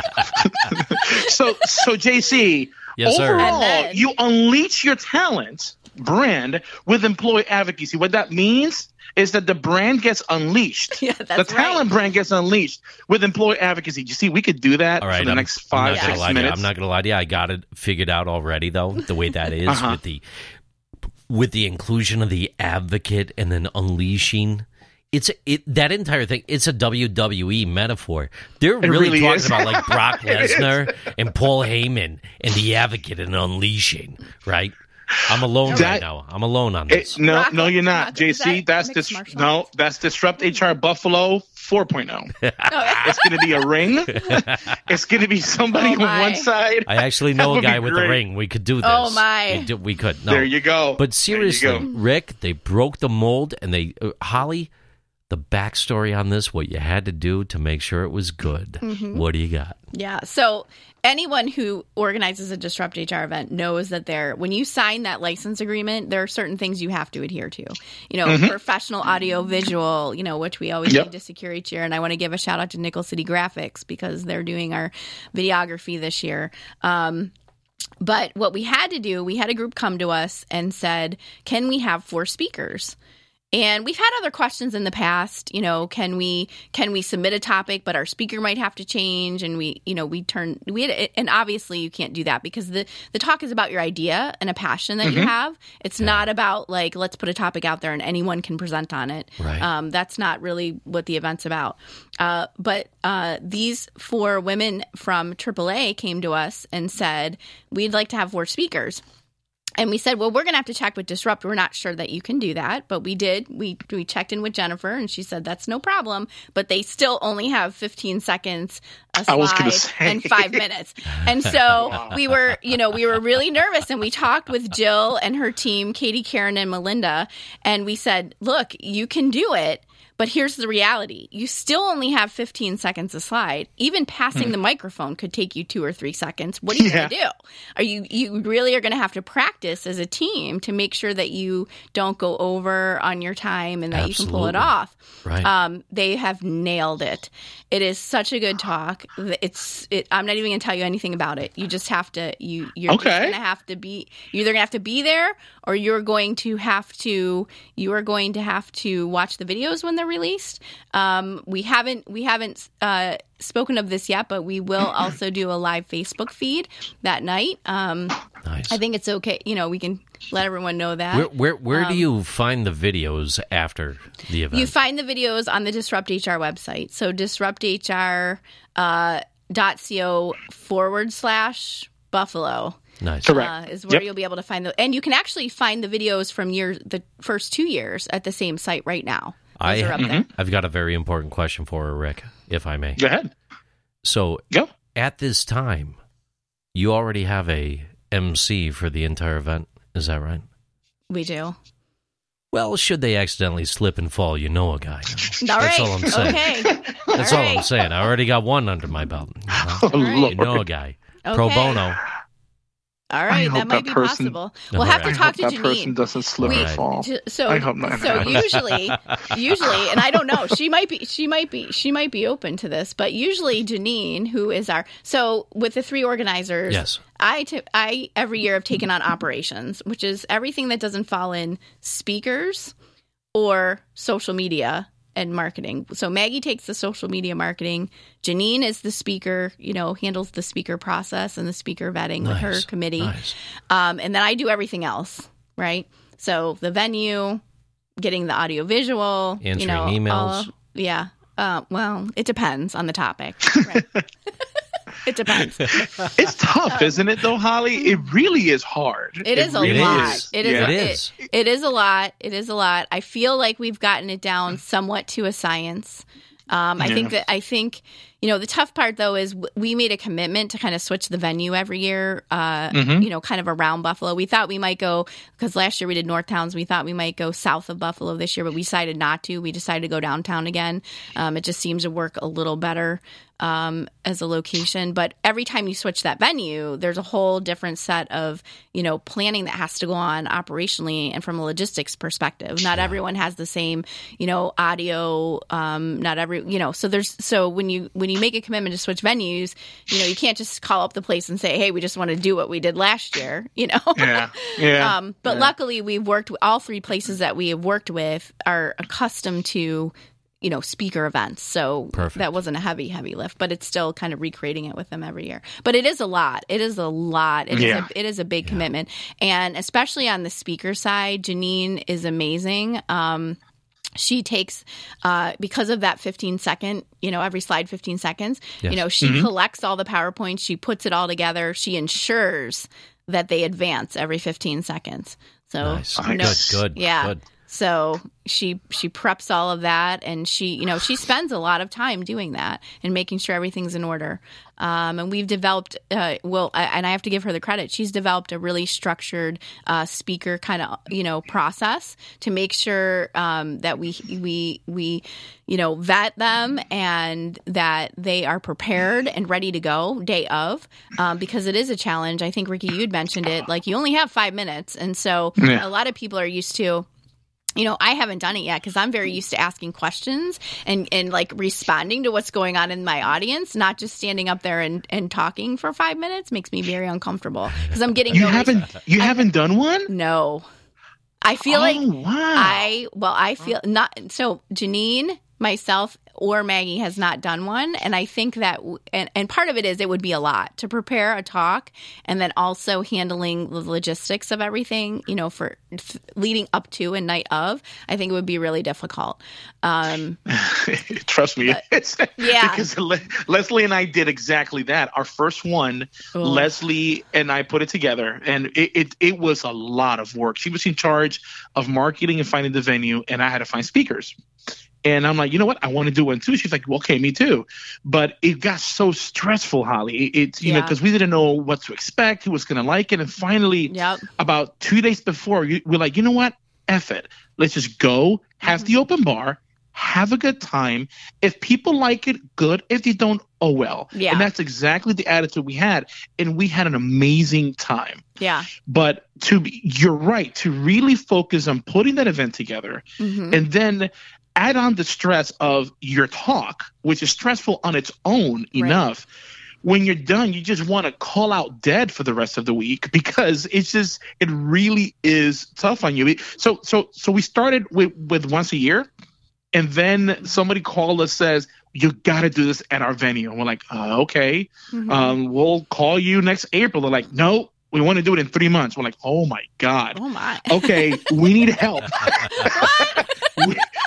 so so J C, yes, overall, then, you unleash your talent brand with employee advocacy. What that means is that the brand gets unleashed. Yeah, that's the talent right. brand gets unleashed with employee advocacy. You see, we could do that All right, for the I'm, next five, I'm six lie minutes. I'm not going to lie to you. I got it figured out already, though, the way that is uh-huh. with the with the inclusion of the advocate and then unleashing. It's it that entire thing. It's a W W E metaphor. They're really, really talking is. about like Brock Lesnar and Paul Heyman and the advocate and unleashing, right? I'm alone that, right now. I'm alone on this. It, no, Brock, no, you're not, Brock, J C. that That's dis- martial no, arts? that's Disrupt H R Buffalo four point oh. It's going to be a ring. It's going to be somebody Oh, on my. one side. I actually know That a guy would be with great. a ring. We could do this. Oh, my. We, do, we could. No. There you go. But There you seriously, go. Rick, they broke the mold, and they uh, Holly, the backstory on this, what you had to do to make sure it was good. Mm-hmm. What do you got? Yeah. So anyone who organizes a Disrupt H R event knows that there, when you sign that license agreement, there are certain things you have to adhere to. You know, Mm-hmm. professional audio visual, you know, which we always Yep. need to secure each year. And I want to give a shout out to Nickel City Graphics because they're doing our videography this year. Um, but what we had to do, we had a group come to us and said, can we have four speakers? And we've had other questions in the past, you know, can we can we submit a topic, but our speaker might have to change, and we, you know, we turn we had, and obviously you can't do that because the the talk is about your idea and a passion that Mm-hmm. you have. It's yeah. not about like let's put a topic out there and anyone can present on it. Right. Um, that's not really what the event's about. Uh, but uh, these four women from triple A came to us and said we'd like to have four speakers. And we said, well, we're going to have to check with Disrupt. We're not sure that you can do that. But we did. We we checked in with Jennifer, and she said that's no problem. But they still only have fifteen seconds, a I was gonna slide, say. and five minutes. And so we were, you know, we were really nervous. And we talked with Jill and her team, Katie, Karen, and Melinda. And we said, look, you can do it. But here's the reality. You still only have fifteen seconds a slide. Even passing the microphone could take you two or three seconds. What are you Yeah. going to do? Are you you really are going to have to practice as a team to make sure that you don't go over on your time and that you can pull it Absolutely. off. Right. Um, they have nailed it. It is such a good talk. It's it, I'm not even going to tell you anything about it. You just have to you you're just Okay. going to have to be you're either going to have to be there or you're going to have to you are going to have to watch the videos when they're released. Um, we haven't we haven't uh, spoken of this yet, but we will also do a live Facebook feed that night. Um, Nice. I think it's okay. You know, we can let everyone know that. Where where, where Um, do you find the videos after the event? You find the videos on the Disrupt H R website. So disrupthr uh, dot co forward slash Buffalo. Nice. Correct. Uh, is where Yep. you'll be able to find the, and you can actually find the videos from years, the first two years at the same site right now. Those I, are up there. I've got a very important question for her, Rick, if I may. Go ahead. So, Go. at this time, you already have a M C for the entire event. Is that right? We do. Well, should they accidentally slip and fall, you know a guy. You know. All That's right. all I'm saying. Okay. That's all all right. I'm saying. I already got one under my belt. You know, Oh, right. Lord. You know a guy. Pro Okay. bono. All right, hope that might that be person- possible. All We'll have right. to I talk hope to that person Janine. doesn't slip We- and fall. Ju- So, I hope not. so usually, usually, and I don't know, she might be, she might be, she might be open to this, but usually Janine, who is our, so with the three organizers, Yes. I, t- I every year have taken on operations, which is everything that doesn't fall in speakers or social media and marketing. So Maggie takes the social media marketing. Janine is the speaker, you know, handles the speaker process and the speaker vetting with her Nice. committee. Nice. Um, and then I do everything else, right? So the venue, getting the audio visual, you Answering know, emails. all- yeah. Uh, well, it depends on the topic. Right. It depends. It's tough, isn't it, though, Holly? It really is hard. It is a really lot. is. It is. Yeah. It it- is. It is a lot. It is a lot. I feel like we've gotten it down somewhat to a science. Um, I Yeah. think that I think you know the tough part though is w- we made a commitment to kind of switch the venue every year. Uh, Mhm. You know, kind of around Buffalo. We thought we might go because last year we did North Towns. We thought we might go south of Buffalo this year, but we decided not to. We decided to go downtown again. Um, it just seems to work a little better um, as a location. But every time you switch that venue, there's a whole different set of, you know, planning that has to go on operationally and from a logistics perspective. Not everyone has the same, you know, audio, um, not every, you know, so there's, so when you, when you make a commitment to switch venues, you know, you can't just call up the place and say, hey, we just want to do what we did last year, you know? Yeah. Yeah. Um, but Yeah. luckily, we've worked. All three places that we have worked with are accustomed to, you know, speaker events. So Perfect. that wasn't a heavy, heavy lift, but it's still kind of recreating it with them every year. But it is a lot. It is a lot. It Yeah. is a, it is a big commitment, and especially on the speaker side, Janine is amazing. Um, she takes uh, because of that fifteen second, you know, every slide fifteen seconds. Yes. You know, she collects all the PowerPoints. She puts it all together. She ensures that they advance every fifteen seconds. So Nice. no- Nice. Good, good, yeah. good. So she she preps all of that, and she you know she spends a lot of time doing that and making sure everything's in order. Um, and we've developed uh, well, I, and I have to give her the credit. She's developed a really structured uh, speaker kind of you know process to make sure um, that we we we you know vet them and that they are prepared and ready to go day of, um, because it is a challenge. I think Ricky, you'd mentioned it. Like you only have five minutes, and so Yeah. a lot of people are used to. You know, I haven't done it yet because I'm very used to asking questions and, and like responding to what's going on in my audience, not just standing up there and, and talking for five minutes makes me very uncomfortable because I'm getting You no haven't you haven't done one? no. I feel Oh, like wow. I well, I feel not so Janine, myself, or Maggie has not done one, and I think that and, and part of it is it would be a lot to prepare a talk and then also handling the logistics of everything, you know, for f- leading up to and night of. I think it would be really difficult. Um, Trust me, it's yeah. because Le- Leslie and I did exactly that. Our first one, Oh. Leslie and I put it together, and it, it it was a lot of work. She was in charge of marketing and finding the venue, and I had to find speakers. And I'm like, you know what? I want to do one too. She's like, well, okay, me too. But it got so stressful, Holly. It, it's you know Yeah. because we didn't know what to expect, who was going to like it, and finally, Yep. about two days before, you- we're like, you know what? F it. Let's just go, have the open bar, have a good time. If people like it, good. If they don't, oh well. Yeah. And that's exactly the attitude we had. And we had an amazing time. Yeah. But to be, you're right, to really focus on putting that event together hmm and then add on the stress of your talk, which is stressful on its own enough. When you're done, you just want to call out dead for the rest of the week because it's just it really is tough on you. So so so we started with, with once a year, and then somebody called us says you got to do this at our venue, and we're like, uh, okay, hmm um, we'll call you next April. They're like, no, we want to do it in three months. We're like, oh my god. Oh my. Okay, we need help. we,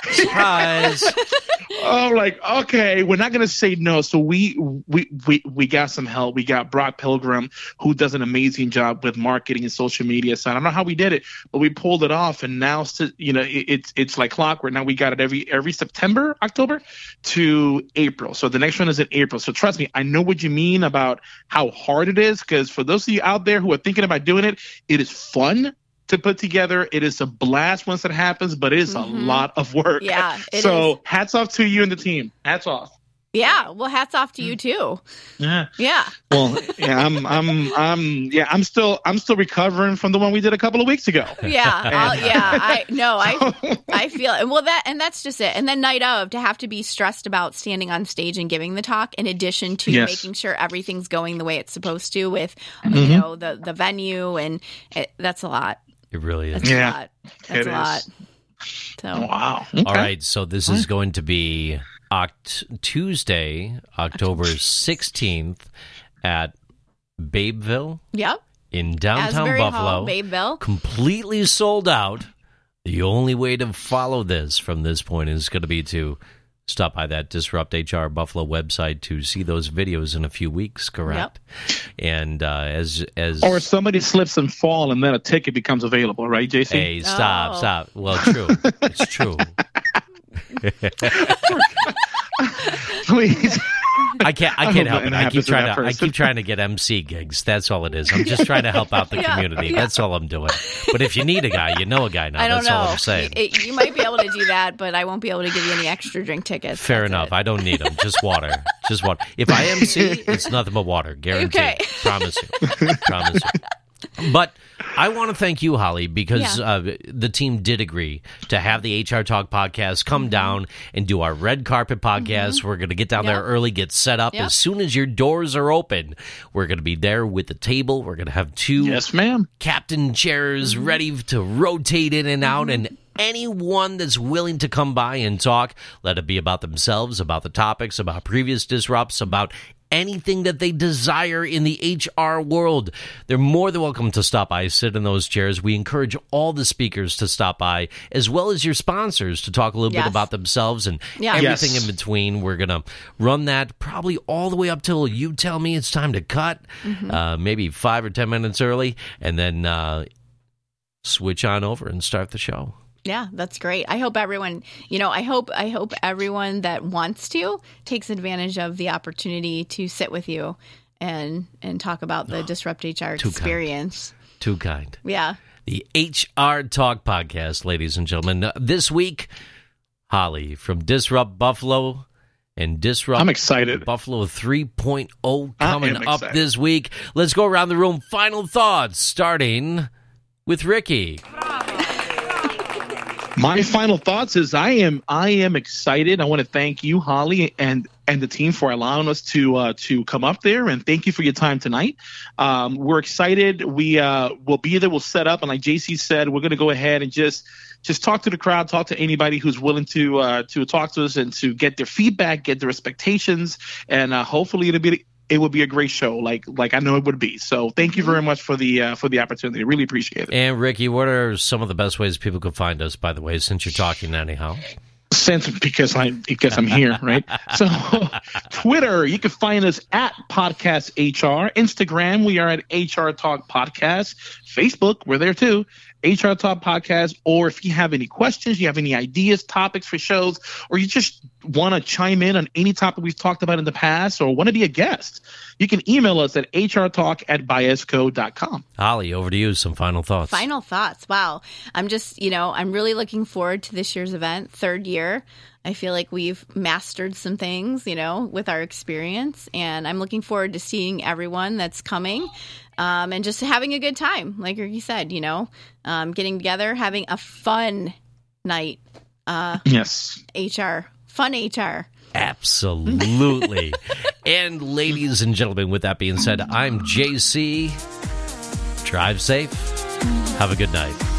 Surprise. Oh, like, okay, we're not going to say no. So we, we we we got some help. We got Brock Pilgrim, who does an amazing job with marketing and social media. So I don't know how we did it, but we pulled it off. And now, you know, it, it's it's like clockwork. Now we got it every every September, October to April. So the next one is in April. So trust me, I know what you mean about how hard it is, because for those of you out there who are thinking about doing it, it is fun to put together. It is a blast once it happens, but it is mm-hmm. a lot of work. Yeah. So is. hats off to you and the team. Hats off. Yeah. Well, hats off to you too. Yeah. Yeah. Well, yeah, I'm, I'm, I'm, yeah, I'm still, I'm still recovering from the one we did a couple of weeks ago. Yeah. I'll, yeah. I no, I, I feel it. Well, that, and that's just it. And then night of, to have to be stressed about standing on stage and giving the talk, in addition to yes. making sure everything's going the way it's supposed to with, mm-hmm. you know, the, the venue, and it, that's a lot. It really is. That's yeah, a lot. That's it a lot. is. So wow. Okay. All right. So this is going to be Oct- Tuesday, October sixteenth at Babeville. Yep. In downtown Asbury Buffalo. Hall, Babeville. Completely sold out. The only way to follow this from this point is going to be to stop by that Disrupt H R Buffalo website to see those videos in a few weeks, correct? Yep. And uh, as as or if somebody slips and fall and then a ticket becomes available, right, J C? Hey, stop, oh. stop. Well, true. It's true. Please. I can't. I can't I help it. I keep trying to. person. I keep trying to get M C gigs. That's all it is. I'm just trying to help out the yeah, community. Yeah. That's all I'm doing. But if you need a guy, you know a guy now. I don't That's know. all I'm saying. It, it, you might be able to do that, but I won't be able to give you any extra drink tickets. Fair That's enough. it. I don't need them. Just water. Just water. If I M C, it's nothing but water. Guaranteed. Okay. Promise you. Promise you. But I want to thank you, Holly, because Yeah. uh, the team did agree to have the H R Talk podcast come Mm-hmm. down and do our red carpet podcast. Mm-hmm. We're going to get down Yep. there early, get set up. Yep. As soon as your doors are open, we're going to be there with the table. We're going to have two Yes, ma'am. captain chairs Mm-hmm. ready to rotate in and out, and anyone that's willing to come by and talk, let it be about themselves, about the topics, about previous disrupts, about anything that they desire in the H R world. They're more than welcome to stop by, sit in those chairs. We encourage all the speakers to stop by, as well as your sponsors, to talk a little Yes. bit about themselves and Yeah. everything Yes. in between. We're going to run that probably all the way up till you tell me it's time to cut, Mm-hmm. uh, maybe five or ten minutes early, and then uh, switch on over and start the show. Yeah, that's great. I hope everyone, you know, I hope I hope everyone that wants to takes advantage of the opportunity to sit with you and and talk about the Disrupt H R too kind. experience. Too kind. Yeah. The H R Talk podcast, ladies and gentlemen. Uh, this week, Holly from Disrupt Buffalo and Disrupt I'm excited. Buffalo three point oh I coming am up excited. this week. Let's go around the room. Final thoughts, starting with Ricky. My final thoughts is I am I am excited. I want to thank you, Holly, and and the team for allowing us to uh, to come up there, and thank you for your time tonight. Um, we're excited. We uh, will be there. We'll set up, and like J C said, we're going to go ahead and just just talk to the crowd, talk to anybody who's willing to uh, to talk to us and to get their feedback, get their expectations, and uh, hopefully it'll be. It would be a great show, like like I know it would be. So thank you very much for the uh, for the opportunity. Really appreciate it. And Ricky, what are some of the best ways people could find us, by the way, since you're talking anyhow? Since because I because I'm here, right? So Twitter, you can find us at Podcast H R. Instagram, we are at H R Talk Podcast. Facebook, we're there too. H R Talk Podcast. Or if you have any questions, you have any ideas, topics for shows, or you just want to chime in on any topic we've talked about in the past, or want to be a guest, you can email us at H R talk at biasco dot com. Holly, over to you. Some final thoughts. Final thoughts. Wow. I'm just, you know, I'm really looking forward to this year's event, third year. I feel like we've mastered some things, you know, with our experience, and I'm looking forward to seeing everyone that's coming. Um, and just having a good time, like Ricky said, you know, um, getting together, having a fun night. Uh, Yes. H R, fun H R. Absolutely. And ladies and gentlemen, with that being said, I'm J C. Drive safe. Have a good night.